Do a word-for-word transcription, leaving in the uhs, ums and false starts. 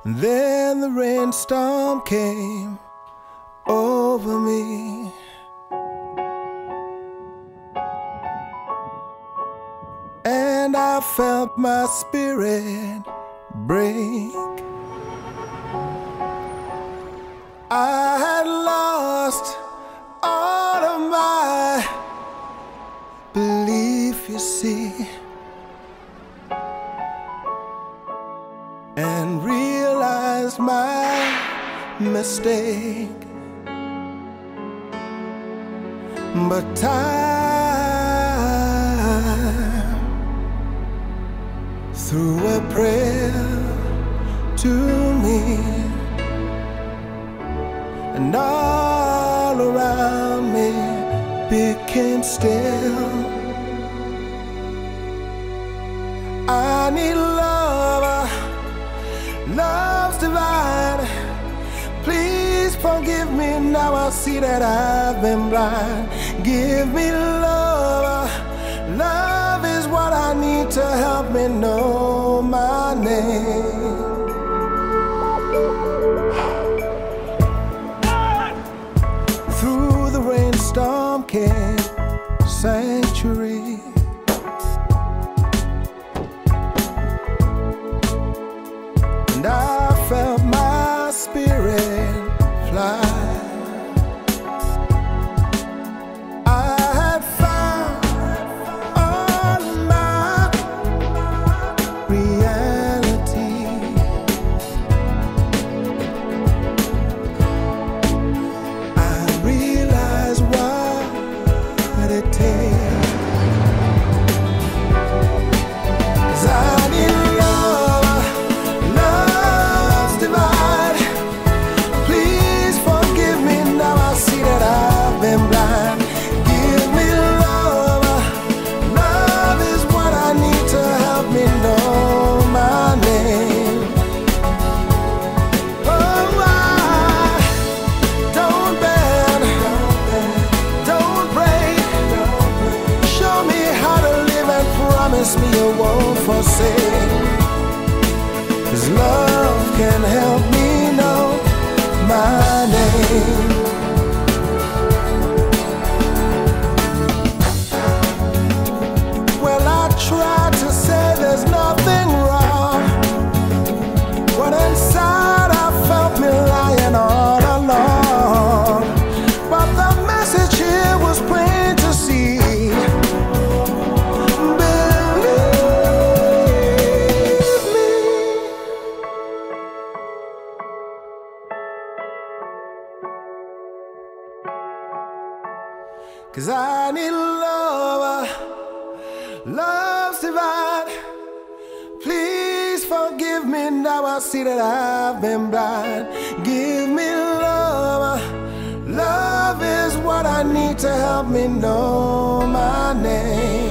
Then the rainstorm came over me. And I felt my spirit break. I had lost all of my belief, you see, and realized my mistake. But time, through a prayer to me, and all around me became still. I need love, love's divine. Please forgive me, now I see that I've been blind. Give me love, love is what I need to help me know my name. Through the rainstorm came sanctuary. And I felt my spirit fly. I had found all my reality. I realized what it takes. 'Cause I need love, love's divine. Please forgive me, now I see that I've been blind. Give me love, love is what I need to help me know my name. Oh, I don't bend, don't break. Show me how to live and promise me you won't forsake. 'Cause love can help me know my name. Well, I tried to say there's nothing wrong, but inside I felt me lying all along. But the message here was plain to see. Believe me. 'Cause I need love, love's divine. Please forgive me, now I see that I've been blind. Give me love, love is what I need to help me know my name.